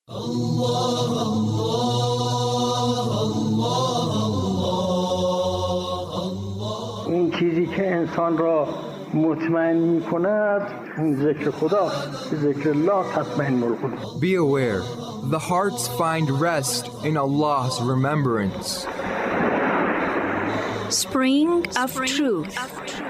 اون چیزی که انسان را مطمئن می کند ذکر خدا، ذکر الله تطمئن القلوب. Be aware, the hearts find rest in Allah's remembrance. Spring of Truth.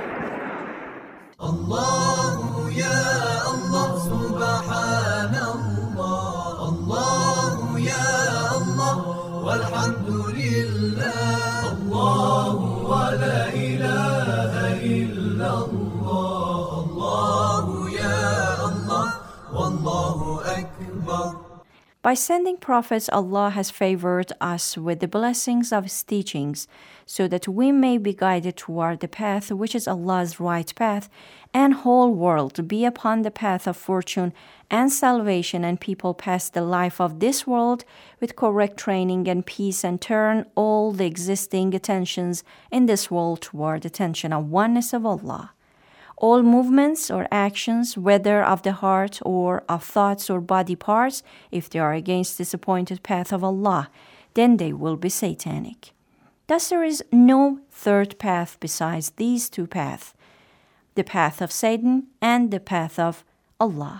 Allah ya Allah subhanallah, Allah ya Allah walhamdulillah, Allah wa la ilaha illallah, Allah ya Allah wallahu akbar. By sending prophets, Allah has favored us with the blessings of His teachings, so that we may be guided toward the path which is Allah's right path, and whole world be upon the path of fortune and salvation, and people pass the life of this world with correct training and peace, and turn all the existing attentions in this world toward the attention of oneness of Allah. All movements or actions, whether of the heart or of thoughts or body parts, if they are against this appointed path of Allah, then they will be satanic. Thus there is no third path besides these two paths, the path of Satan and the path of Allah.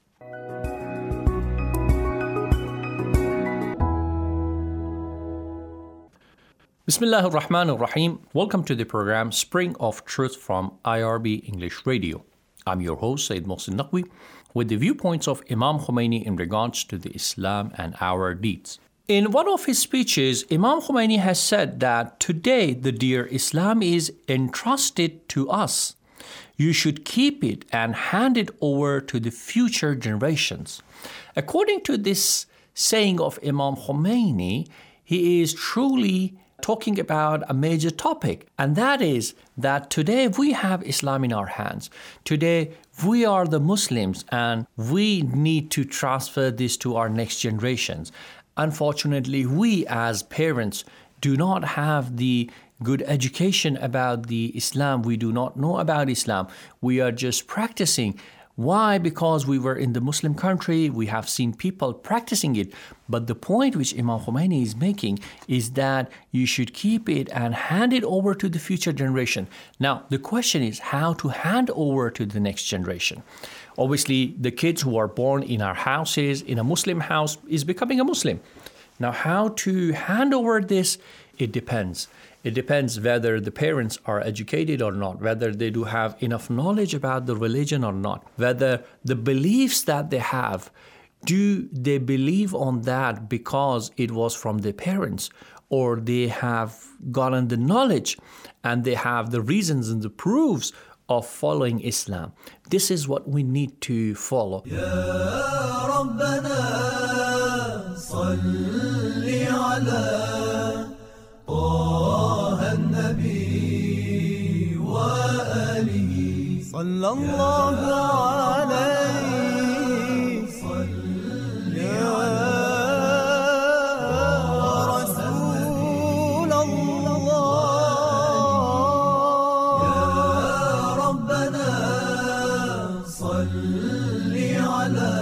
Bismillah ar-Rahman ar-Rahim. Welcome to the program Spring of Truth from IRB English Radio. I'm your host, Sayyid Mohsin Naqvi, with the viewpoints of Imam Khomeini in regards to the Islam and our deeds. In one of his speeches, Imam Khomeini has said that today the dear Islam is entrusted to us. You should keep it and hand it over to the future generations. According to this saying of Imam Khomeini, he is truly talking about a major topic, and that is that today we have Islam in our hands. Today we are the Muslims, and we need to transfer this to our next generations. Unfortunately, we as parents do not have the good education about the Islam. We do not know about Islam. We are just practicing. Why? Because we were in the Muslim country, we have seen people practicing it. But the point which Imam Khomeini is making is that you should keep it and hand it over to the future generation. Now, the question is how to hand over to the next generation. Obviously, the kids who are born in our houses, in a Muslim house, is becoming a Muslim. Now, how to hand over this, it depends. It depends whether the parents are educated or not, whether they do have enough knowledge about the religion or not, whether the beliefs that they have, do they believe on that because it was from their parents, or they have gotten the knowledge and they have the reasons and the proofs of following Islam. This is what we need to follow. Ya Rabbana, salli ala النبي وآله صلى الله عليه صل يا رسول الله يا ربنا صل على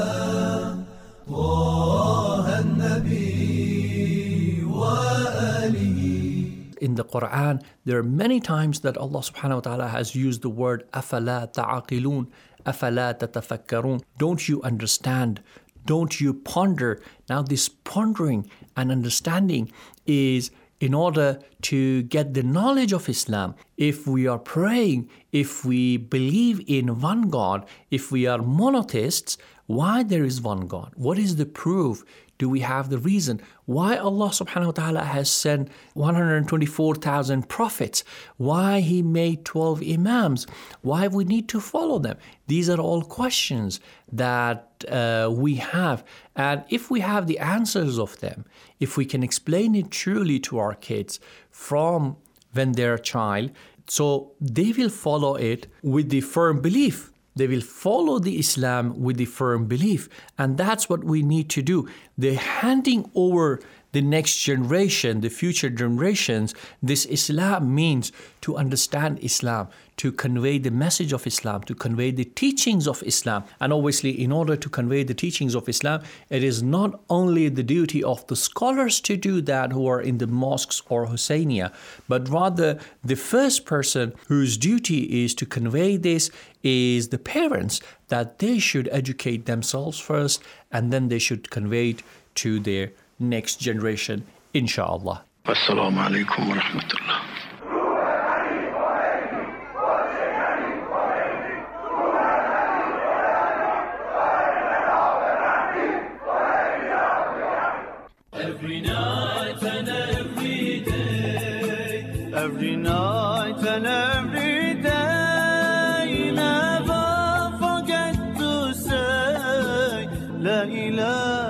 طه النبي وآله. In the Quran, there are many times that Allah subhanahu wa ta'ala has used the word أَفَلَا تَعَقِلُونَ أَفَلَا تَتَفَكَّرُونَ. Don't you understand? Don't you ponder? Now this pondering and understanding is in order to get the knowledge of Islam. If we are praying, if we believe in one God, if we are monotheists, why there is one God? What is the proof? Do we have the reason? Why Allah subhanahu wa ta'ala has sent 124,000 prophets? Why He made 12 imams? Why we need to follow them? These are all questions that we have. And if we have the answers of them, if we can explain it truly to our kids from when they're a child, so they will follow it with the firm belief. They will follow the Islam with the firm belief. And that's what we need to do. The handing over the next generation, the future generations, this Islam means to understand Islam, to convey the message of Islam, to convey the teachings of Islam. And obviously, in order to convey the teachings of Islam, it is not only the duty of the scholars to do that who are in the mosques or Husseinia, but rather the first person whose duty is to convey this is the parents, that they should educate themselves first and then they should convey it to their next generation, inshallah. Assalamu alaikum wa rahmatullah. Every night and every day, every night and every day, never forget to say La ilaha